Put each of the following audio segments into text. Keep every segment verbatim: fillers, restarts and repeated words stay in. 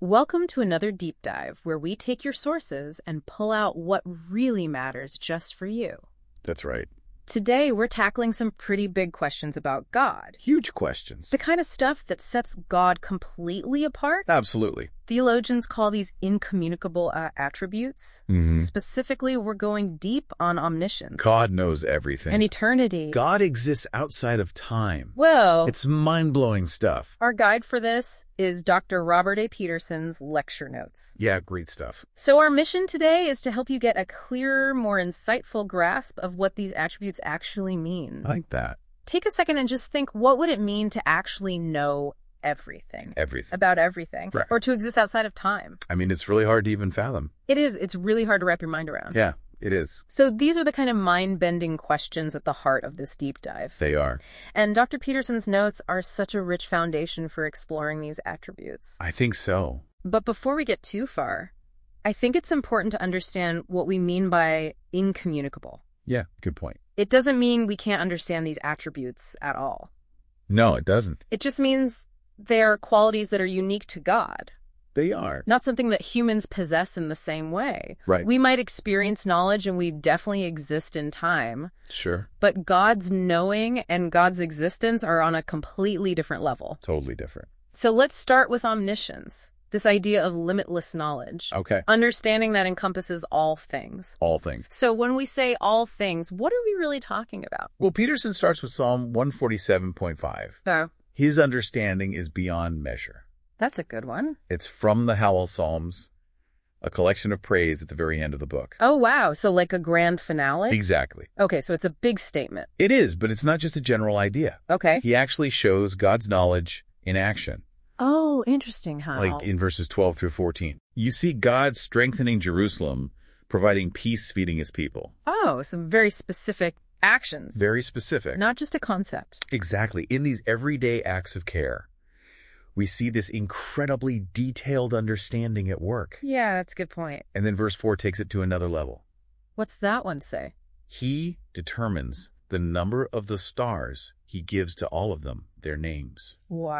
Welcome to another deep dive where we take your sources and pull out what really matters just for you. That's right. Today, we're tackling some pretty big questions about God. Huge questions. The kind of stuff that sets God completely apart. Absolutely. Theologians call these incommunicable uh, attributes. Mm-hmm. Specifically, we're going deep on omniscience. God knows everything. And eternity. God exists outside of time. Well, It's mind-blowing stuff. our guide for this is Doctor Robert A. Peterson's lecture notes. Yeah, great stuff. So our mission today is to help you get a clearer, more insightful grasp of what these attributes actually mean. I like that. Take a second and just think, what would it mean to actually know everything? Everything. About everything. Right. Or to exist outside of time. I mean, it's really hard to even fathom. It is. It's really hard to wrap your mind around. Yeah, it is. So these are the kind of mind-bending questions at the heart of this deep dive. They are. And Doctor Peterson's notes are such a rich foundation for exploring these attributes. I think so. But before we get too far, I think it's important to understand what we mean by incommunicable. Yeah, good point. It doesn't mean we can't understand these attributes at all. No, it doesn't. It just means they're qualities that are unique to God, They are. not something that humans possess in the same way. Right. We might experience knowledge and we definitely exist in time, Sure. but God's knowing and God's existence are on a completely different level. Totally different. So let's start with omniscience, this idea of limitless knowledge. Okay. Understanding that encompasses all things. All things. So when we say all things, what are we really talking about? Well, Peterson starts with Psalm one forty-seven point five. Oh, His understanding is beyond measure. that's a good one. It's from the Howell Psalms, a collection of praise at the very end of the book. Oh, wow. So like a grand finale? Exactly. Okay, so it's a big statement. It is, but it's not just a general idea. Okay. He actually shows God's knowledge in action, Oh, interesting how. like in verses twelve through fourteen. You see God strengthening Jerusalem, providing peace, feeding his people. Oh, some very specific actions. Very specific. Not just a concept. Exactly. In these everyday acts of care, we see this incredibly detailed understanding at work. Yeah, that's a good point. And then verse four takes it to another level. What's that one say? He determines the number of the stars. He gives to all of them their names.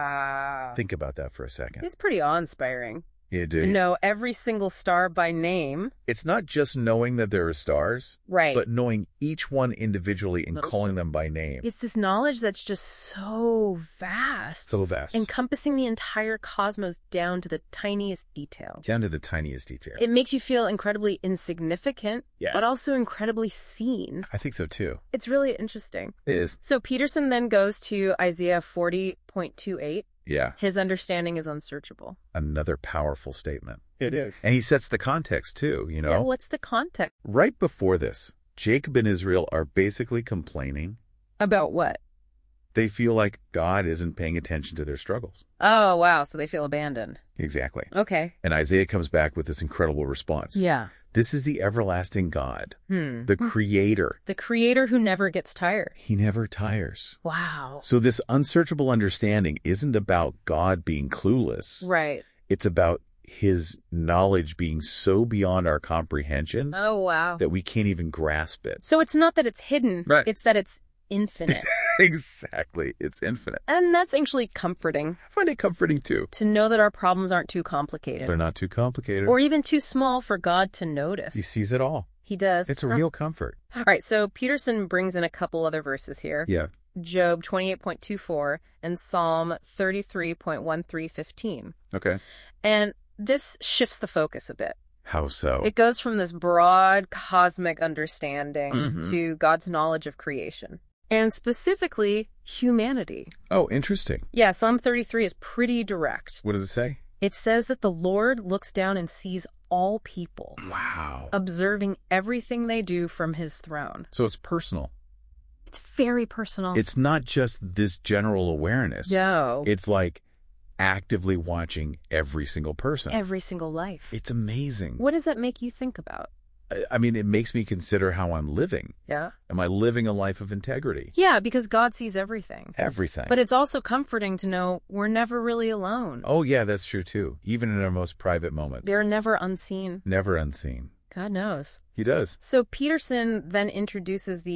Wow. Think about that for a second. It's pretty awe-inspiring. Yeah, To dude. know every single star by name. It's not just knowing that there are stars, Right. but knowing each one individually and Little calling them by name. It's this knowledge that's just so vast. So vast. Encompassing the entire cosmos down to the tiniest detail. Down to the tiniest detail. It makes you feel incredibly insignificant, Yeah. but also incredibly seen. I think so too. It's really interesting. It is. So Peterson then goes to Isaiah forty point two eight. Yeah. His understanding is unsearchable. Another powerful statement. It is. And he sets the context too, you know. Yeah, what's the context? Right before this, Jacob and Israel are basically complaining. About what? They feel like God isn't paying attention to their struggles. Oh, wow. So they feel abandoned. Exactly. Okay. And Isaiah comes back with this incredible response. Yeah. This is the everlasting God, Hmm. the creator. The creator who never gets tired. He never tires. Wow. So this unsearchable understanding isn't about God being clueless. Right. It's about his knowledge being so beyond our comprehension Oh, wow. that we can't even grasp it. So it's not that it's hidden. Right. It's that it's infinite. Exactly. It's infinite. And that's actually comforting I find it comforting too. to know that our problems aren't too complicated. They're not too complicated. Or even too small for God to notice. He sees it all. He does. It's a real comfort. All right, so Peterson brings in a couple other verses here. Yeah. Job twenty-eight point two four and Psalm thirty-three point one three fifteen. Okay. And this shifts the focus a bit. How so? It goes from this broad cosmic understanding Mhm. to God's knowledge of creation. And specifically, humanity. Oh, interesting. Yeah, Psalm thirty-three is pretty direct. What does it say? It says that the Lord looks down and sees all people, Wow. observing everything they do from his throne. So it's personal. It's very personal. It's not just this general awareness. No. It's like actively watching every single person. Every single life. It's amazing. What does that make you think about? I- I mean, it makes me consider how I'm living. Yeah. Am I living a life of integrity? Yeah, because God sees everything. Everything. But it's also comforting to know we're never really alone. Oh, yeah, that's true too. Even in our most private moments. They're never unseen. Never unseen. God knows. He does. So Peterson then introduces these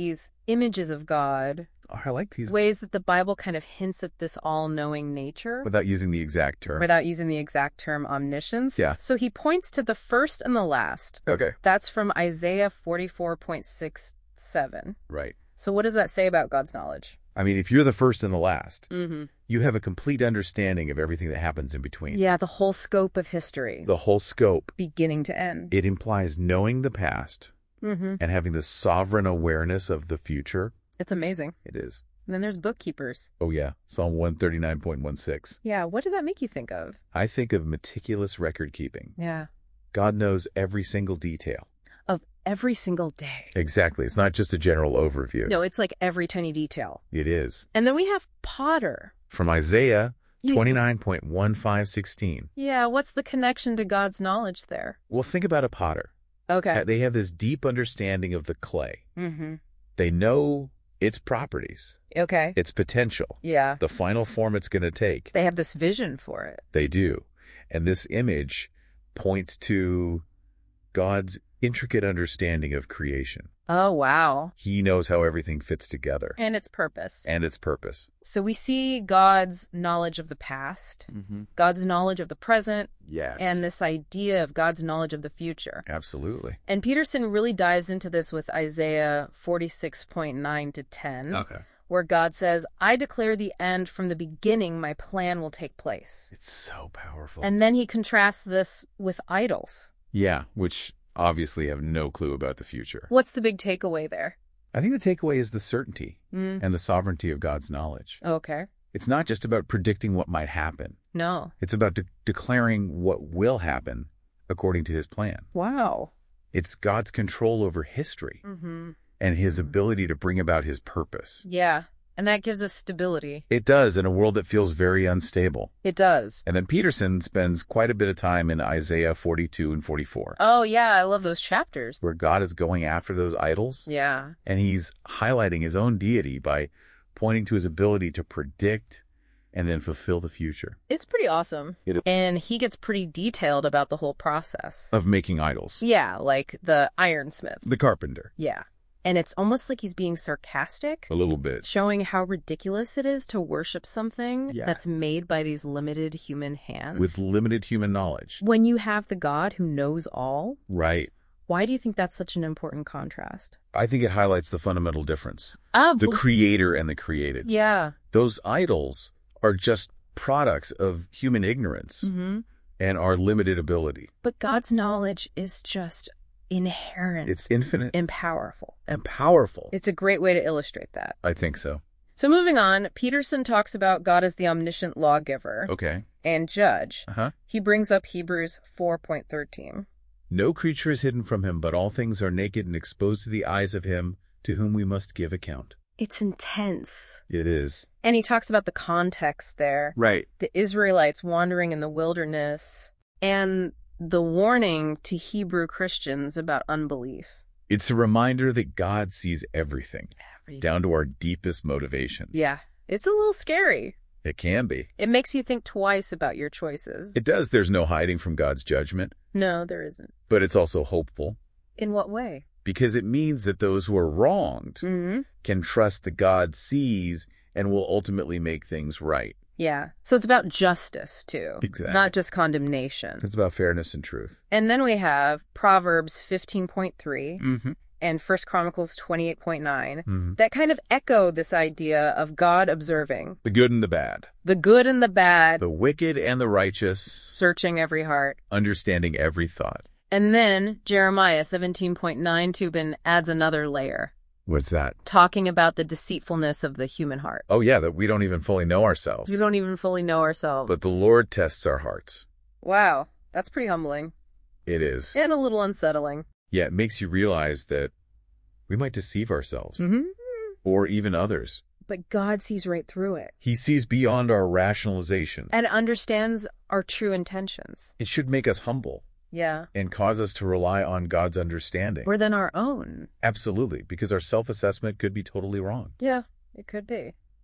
images of God, Oh, I like these ways that the Bible kind of hints at this all-knowing nature without using the exact term. without using the exact term omniscience. Yeah. So he points to the first and the last. Okay. That's from Isaiah forty-four point six seven. Right. So what does that say about God's knowledge? I mean, if you're the first and the last, Mm-hmm. you have a complete understanding of everything that happens in between. Yeah, the whole scope of history, The whole scope. beginning to end. It implies knowing the past Mm-hmm. and having the sovereign awareness of the future. It's amazing. It is. And then there's bookkeepers. Oh, yeah. Psalm one thirty-nine point one six. Yeah, what did that make you think of? I think of meticulous record keeping. Yeah. God knows every single detail. Of every single day. Exactly. It's not just a general overview. No, it's like every tiny detail. It is. And then we have Potter. From Isaiah You- twenty-nine point one five one six. Yeah, what's the connection to God's knowledge there? Well, think about a potter. Okay. They have this deep understanding of the clay. Mm-hmm. They know its properties, Okay. its potential, Yeah. the final form it's going to take. They have this vision for it. They do. And this image points to God's intricate understanding of creation. Oh, wow. He knows how everything fits together And its purpose. and its purpose. So we see God's knowledge of the past, Mm-hmm. God's knowledge of the present, Yes. and this idea of God's knowledge of the future. Absolutely. And Peterson really dives into this with Isaiah forty-six point nine to ten, Okay. where God says, I declare the end from the beginning, my plan will take place. It's so powerful. And then he contrasts this with idols. yeah, which obviously have no clue about the future. What's the big takeaway there? I think the takeaway is the certainty Mm. and the sovereignty of God's knowledge. Okay. It's not just about predicting what might happen. No. It's about de- declaring what will happen according to his plan. Wow. It's God's control over history Mm-hmm. and his ability to bring about his purpose. Yeah. And that gives us stability. It does in a world that feels very unstable. It does. And then Peterson spends quite a bit of time in Isaiah forty-two and forty-four, Oh, yeah. I love those chapters. where God is going after those idols. Yeah. And he's highlighting his own deity by pointing to his ability to predict and then fulfill the future It's pretty awesome. It is. And he gets pretty detailed about the whole process. of making idols. Yeah, like the ironsmith. The carpenter. Yeah. And it's almost like he's being sarcastic, A little bit. showing how ridiculous it is to worship something Yeah. that's made by these limited human hands. With limited human knowledge. When you have the God who knows all, Right. why do you think that's such an important contrast? I think it highlights the fundamental difference. Ah, The bl- creator and the created. yeah. Those idols are just products of human ignorance hmm and our limited ability. But God's knowledge is just inherent It's infinite and powerful. and powerful. It's a great way to illustrate that. I think so. So moving on, Peterson talks about God as the omniscient lawgiver Okay. and judge. Uh-huh. He brings up Hebrews four point thirteen. No creature is hidden from him, but all things are naked and exposed to the eyes of him to whom we must give account. It's intense. It is. And he talks about the context there. Right. The Israelites wandering in the wilderness and the warning to Hebrew Christians about unbelief. It's a reminder that God sees everything, Every- down to our deepest motivations. Yeah. It's a little scary. It can be. It makes you think twice about your choices. It does. There's no hiding from God's judgment, No, there isn't. but it's also hopeful In what way? because it means that those who are wronged Mm-hmm. can trust that God sees and will ultimately make things right. Yeah. So it's about justice, too. Exactly. Not just condemnation. It's about fairness and truth. And then we have Proverbs fifteen point three Mm-hmm. and First Chronicles twenty-eight point nine Mm-hmm. that kind of echo this idea of God observing The good and the bad, the good and the bad, the wicked and the righteous, searching every heart. understanding every thought. And then Jeremiah seventeen point nine Tubin adds another layer, What's that? talking about the deceitfulness of the human heart. Oh, yeah, that we don't even fully know ourselves. We don't even fully know ourselves. But the Lord tests our hearts. Wow, that's pretty humbling It is. and a little unsettling. Yeah, it makes you realize that we might deceive ourselves Mm-hmm. or even others. But God sees right through it He sees beyond our rationalization. and understands our true intentions. It should make us humble Yeah. and cause us to rely on God's understanding. More than our own. Absolutely, because our self-assessment could be totally wrong. Yeah, it could be.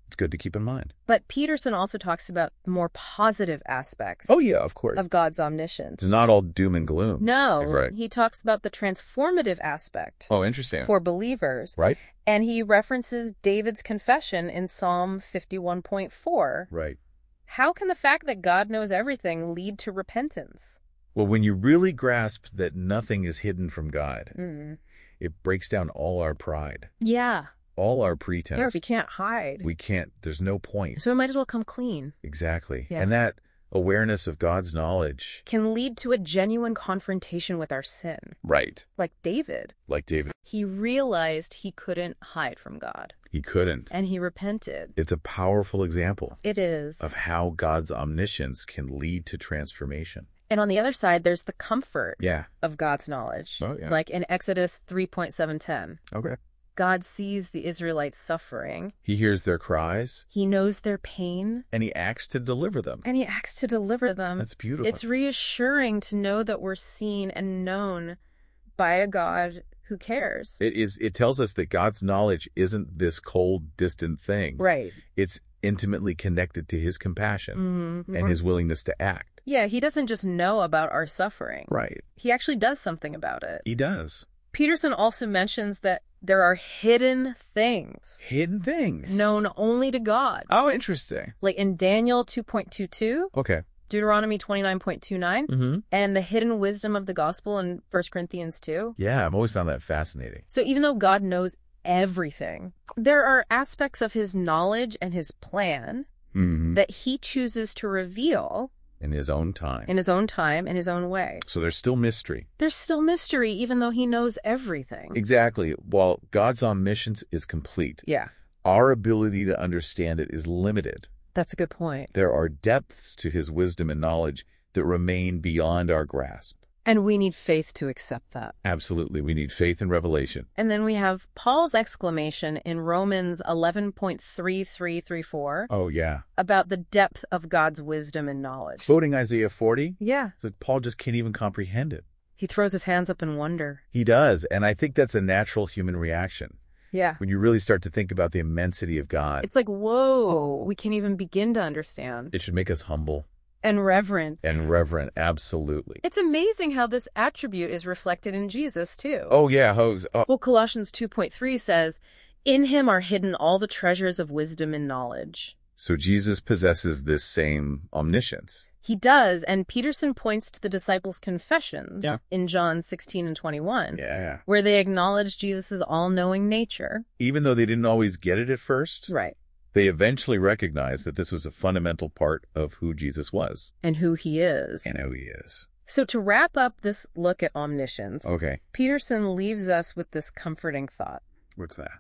It's good to keep in mind. But Peterson also talks about more positive aspects Oh, yeah, of course. of God's omniscience. It's not all doom and gloom. No, Right. he talks about the transformative aspect Oh, interesting. for believers. Right? And he references David's confession in Psalm fifty-one point four. Right. How can the fact that God knows everything lead to repentance? Well, when you really grasp that nothing is hidden from God, Mm. it breaks down all our pride, Yeah. all our Yeah, pretense. we can't hide. We can't, there's no point. So we might as well come clean. Exactly. Yeah. And that awareness of God's knowledge. Can lead to a genuine confrontation with our sin. Right. Like David. Like David, He realized he couldn't hide from God. he couldn't. And he repented. It's a powerful example It is. of how God's omniscience can lead to transformation. And on the other side, there's the comfort Yeah. of God's knowledge. Oh, yeah. Like in Exodus three point seven ten. Okay. God sees the Israelites suffering. He hears their cries, He knows their pain. and he acts to deliver them. And he acts to deliver them. That's beautiful. It's reassuring to know that we're seen and known by a God who cares. It is. It tells us that God's knowledge isn't this cold, distant thing. Right. It's intimately connected to his compassion Mm-hmm. and his willingness to act. Yeah, he doesn't just know about our suffering. Right. He actually does something about it. He does. Peterson also mentions that there are hidden things Hidden things. known only to God. Oh, interesting. Like in Daniel two point two two, Okay. Deuteronomy twenty-nine point two nine, Mm-hmm. and the hidden wisdom of the gospel in First Corinthians two. Yeah, I've always found that fascinating. So even though God knows everything, there are aspects of his knowledge and his plan Mm-hmm. that he chooses to reveal In his own time. in his own time, in his own way. So there's still mystery. There's still mystery, even though he knows everything. Exactly. While God's omniscience is complete, Yeah, our ability to understand it is limited. that's a good point. There are depths to his wisdom and knowledge that remain beyond our grasp. And we need faith to accept that. Absolutely. We need faith and revelation. And then we have Paul's exclamation in Romans eleven point three three three four Oh, yeah. about the depth of God's wisdom and knowledge. Quoting Isaiah forty, Yeah. so Paul just can't even comprehend it. He throws his hands up in wonder. He does. And I think that's a natural human reaction. Yeah. When you really start to think about the immensity of God, It's like, whoa, we can't even begin to understand. it should make us humble And reverent. and reverent. Absolutely. It's amazing how this attribute is reflected in Jesus, too. Oh, yeah, Hose. Oh, Well, Colossians two point three says, "In him are hidden all the treasures of wisdom and knowledge." so Jesus possesses this same omniscience. He does, and Peterson points to the disciples' confessions Yeah. in John sixteen and twenty-one, Yeah. where they acknowledge Jesus' all-knowing nature. Even though they didn't always get it at first, Right. they eventually recognized that this was a fundamental part of who Jesus was And who he is. and who he is. So to wrap up this look at omniscience, Okay. Peterson leaves us with this comforting thought. What's that?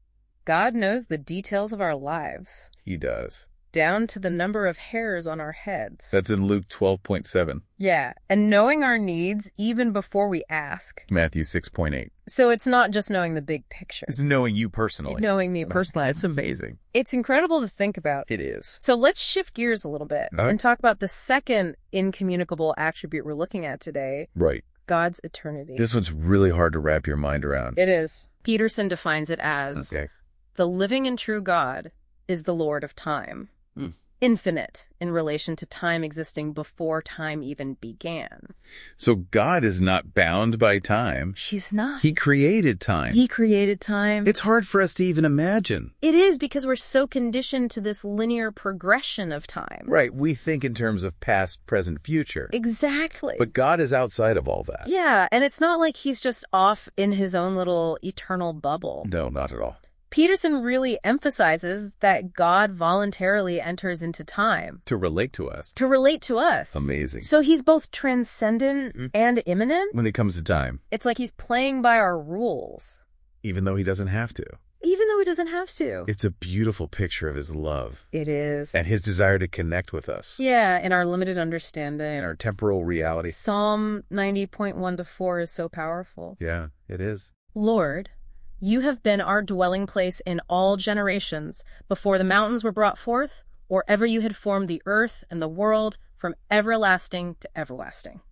God knows the details of our lives, He does. down to the number of hairs on our heads. That's in Luke twelve point seven, Yeah, and knowing our needs even before we ask. Matthew six point eight. So it's not just knowing the big picture. It's knowing you personally. Knowing me personally. It's amazing. It's incredible to think about. It is. So let's shift gears a little bit Okay. and talk about the second incommunicable attribute we're looking at today, Right. God's eternity. This one's really hard to wrap your mind around. It is. Peterson defines it as Okay. the living and true God is the Lord of time, Hmm. infinite in relation to time existing before time even began. So God is not bound by time. He's not. He created time. He created time. It's hard for us to even imagine. It is because we're so conditioned to this linear progression of time. Right. We think in terms of past, present, future. Exactly. But God is outside of all that. Yeah, and it's not like he's just off in his own little eternal bubble. No, not at all. Peterson really emphasizes that God voluntarily enters into time To relate to us. to relate to us. Amazing. So he's both transcendent Mhm. and immanent. When it comes to time, It's like he's playing by our rules, even though he doesn't have to. even though he doesn't have to. It's a beautiful picture of his love It is. and his desire to connect with us Yeah, in our limited understanding. in our temporal reality. Psalm ninety point one to four is so powerful. Yeah, it is. Lord, you have been our dwelling place in all generations, before the mountains were brought forth, or ever you had formed the earth and the world, from everlasting to everlasting.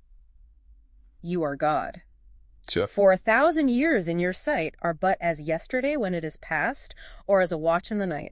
You are God. Sure. For a thousand years in your sight are but as yesterday when it is past, or as a watch in the night.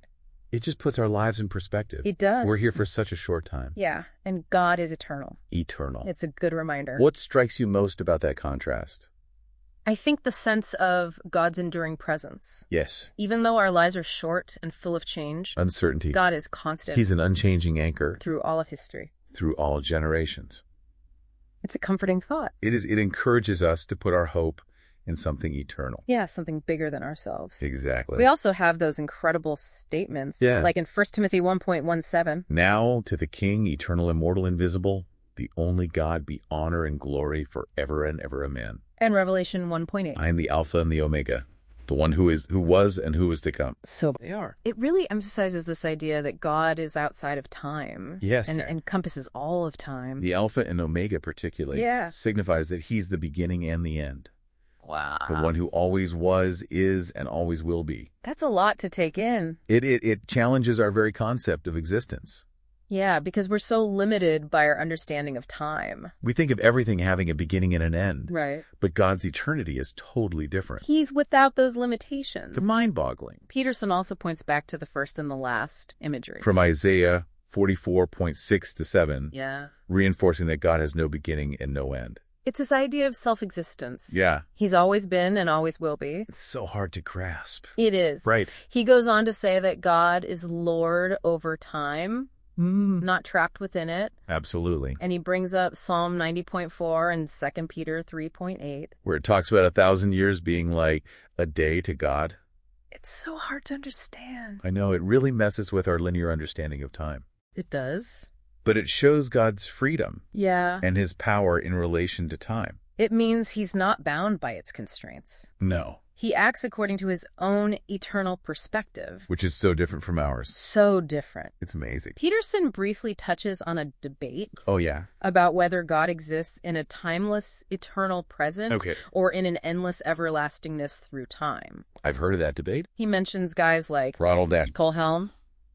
It just puts our lives in perspective. It does. We're here for such a short time. Yeah, and God is eternal. Eternal. It's a good reminder. What strikes you most about that contrast? I think the sense of God's enduring presence. Yes. Even though our lives are short and full of change, Uncertainty. God is constant. He's an unchanging anchor through all of history. through all generations. It's a comforting thought. It is. It encourages us to put our hope in something eternal. Yeah, something bigger than ourselves. Exactly. We also have those incredible statements. Yeah. Like in First Timothy one point one seven. Now to the King, eternal, immortal, invisible, the only God, be honor and glory forever and ever. Amen. And Revelation one point eight. I am the Alpha and the Omega, the one who is, who was, and who is to come. So They are. it really emphasizes this idea that God is outside of time. Yes. And encompasses all of time. The Alpha and Omega particularly Yeah. signifies that he's the beginning and the end. Wow. The one who always was, is, and always will be. That's a lot to take in. It, it, it challenges our very concept of existence. Yeah, because we're so limited by our understanding of time. We think of everything having a beginning and an end, Right. but God's eternity is totally different. He's without those limitations. They're mind-boggling. Peterson also points back to the first and the last imagery. From Isaiah forty-four point six to seven, Yeah. reinforcing that God has no beginning and no end. It's this idea of self-existence. Yeah. He's always been and always will be. It's so hard to grasp. It is. Right. He goes on to say that God is Lord over time, Mm. not trapped within it. Absolutely. And he brings up Psalm ninety point four and Second Peter three point eight. Where it talks about a thousand years being like a day to God. It's so hard to understand. I know, it really messes with our linear understanding of time. It does. But it shows God's freedom Yeah. and his power in relation to time. It means he's not bound by its constraints. No. He acts according to his own eternal perspective. Which is so different from ours. So different. It's amazing. Peterson briefly touches on a debate Oh, yeah. about whether God exists in a timeless, eternal present Okay. or in an endless everlastingness through time. I've heard of that debate. He mentions guys like Ronald Dash, Wilhelm,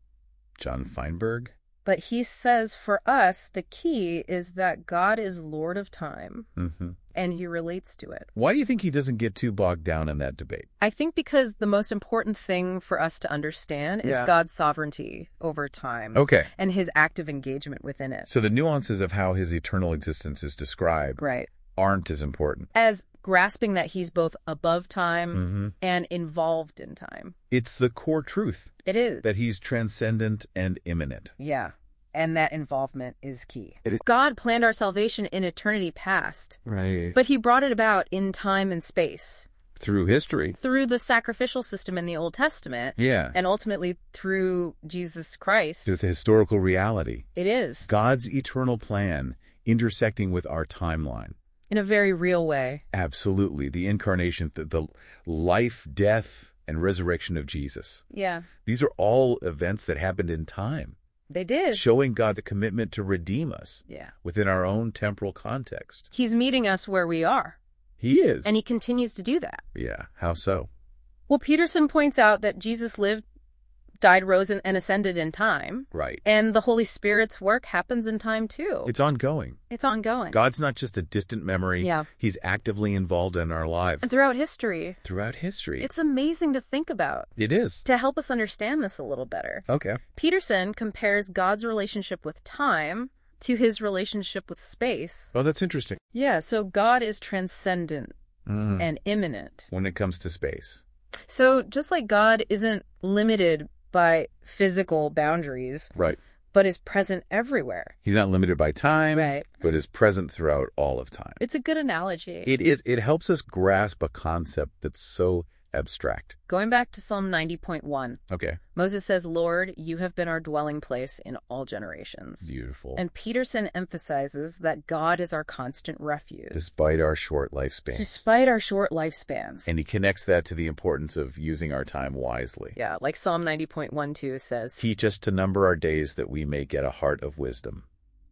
John Feinberg. but he says for us, the key is that God is Lord of time Mm-hmm. and he relates to it. Why do you think he doesn't get too bogged down in that debate? I think because the most important thing for us to understand is Yeah. God's sovereignty over time Okay. and his active engagement within it. So the nuances of how his eternal existence is described Right. aren't as important. As grasping that he's both above time Mm-hmm. and involved in time. It's the core truth It is. that he's transcendent and immanent. Yeah. And that involvement is key. It is- God planned our salvation in eternity past, Right. but he brought it about in time and space Through history. through the sacrificial system in the Old Testament Yeah. and ultimately through Jesus Christ. It's a historical reality. It is, God's eternal plan intersecting with our timeline. in a very real way. Absolutely. The incarnation, the, the life, death, and resurrection of Jesus. Yeah, These are all events that happened in time, they did. showing God the commitment to redeem us Yeah. within our own temporal context. He's meeting us where we are, He is. and he continues to do that. Yeah. How so? Well, Peterson points out that Jesus lived, died, rose, and and ascended in time, Right. and the Holy Spirit's work happens in time too. It's ongoing. It's ongoing. God's not just a distant memory. Yeah. He's actively involved in our lives And throughout history, throughout history. it's amazing to think about. It is. To help us understand this a little better, Okay. Peterson compares God's relationship with time to his relationship with space. Oh, that's interesting. Yeah, so God is transcendent Mhm. and immanent. When it comes to space. So just like God isn't limited by physical boundaries, Right. but is present everywhere. He's not limited by time, Right. but is present throughout all of time. It's a good analogy. It is. It helps us grasp a concept that's so abstract. Going back to Psalm ninety point one, Okay. Moses says, Lord, you have been our dwelling place in all generations. Beautiful. And Peterson emphasizes that God is our constant refuge, Despite our short lifespan. despite our short lifespans. And he connects that to the importance of using our time wisely. Yeah, like Psalm ninety point one two says. Teach us to number our days that we may get a heart of wisdom.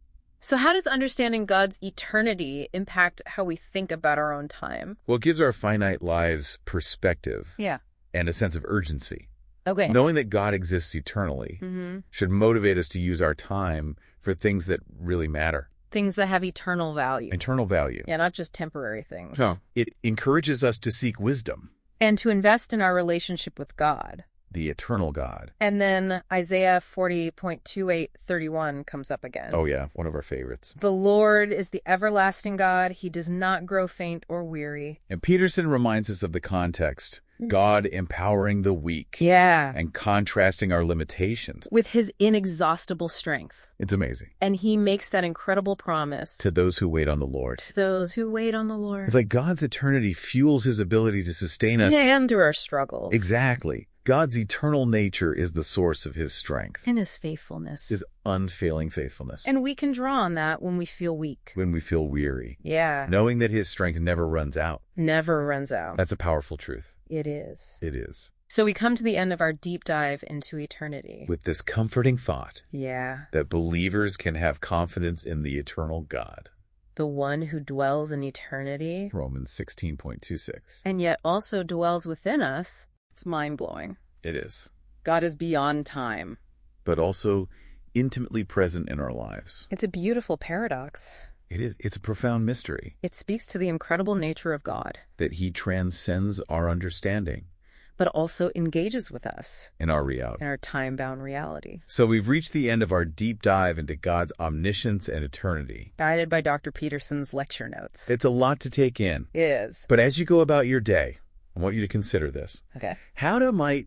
So how does understanding God's eternity impact how we think about our own time? Well, it gives our finite lives perspective Yeah. and a sense of urgency. Okay. Knowing that God exists eternally Mm-hmm. should motivate us to use our time for things that really matter. Things that have eternal value. Eternal value. Yeah, not just temporary things. It encourages us to seek wisdom. And to invest in our relationship with God. the eternal God. And then Isaiah forty point two eight thirty-one comes up again. Oh, yeah, one of our favorites. The Lord is the everlasting God. He does not grow faint or weary. And Peterson reminds us of the context. God empowering the weak. Yeah. And contrasting our limitations. With his inexhaustible strength. It's amazing. And he makes that incredible promise. To those who wait on the Lord. To those who wait on the Lord. It's like God's eternity fuels his ability to sustain us. And through our struggles. Exactly. God's eternal nature is the source of his strength. And his faithfulness. His unfailing faithfulness. And we can draw on that when we feel weak. When we feel weary. Yeah. Knowing that his strength never runs out. Never runs out. That's a powerful truth. It is. It is. So we come to the end of our deep dive into eternity. With this comforting thought. Yeah. That believers can have confidence in the eternal God. The one who dwells in eternity. Romans sixteen point two six. And yet also dwells within us. It's mind-blowing. It is. God is beyond time. But also intimately present in our lives. It's a beautiful paradox. It is. It's a profound mystery. It speaks to the incredible nature of God. That he transcends our understanding. But also engages with us. In our reality. In our time-bound reality. So we've reached the end of our deep dive into God's omniscience and eternity. Guided by Doctor Peterson's lecture notes. It's a lot to take in. It is. But as you go about your day, I want you to consider this. Okay. How to might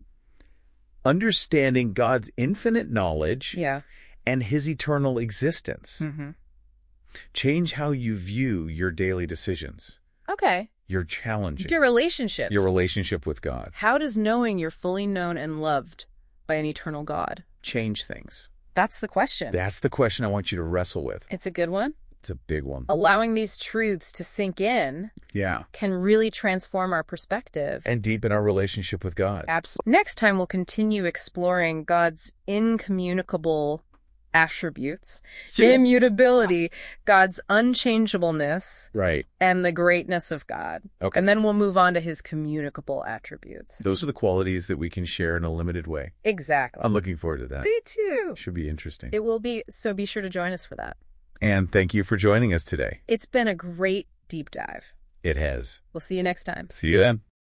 understanding God's infinite knowledge yeah. and his eternal existence mm-hmm. change how you view your daily decisions. Okay. Your challenges. Your relationships. Your relationship with God. How does knowing you're fully known and loved by an eternal God change things? That's the question. That's the question I want you to wrestle with. It's a good one. It's a big one. Allowing these truths to sink in yeah. can really transform our perspective. And deepen our relationship with God. Absolutely. Next time, we'll continue exploring God's incommunicable attributes, sure. immutability, God's unchangeableness, right, and the greatness of God. Okay. And then we'll move on to his communicable attributes. Those are the qualities that we can share in a limited way. Exactly. I'm looking forward to that. Me too. Should be interesting. It will be, so be sure to join us for that. And thank you for joining us today. It's been a great deep dive. It has. We'll see you next time. See you then.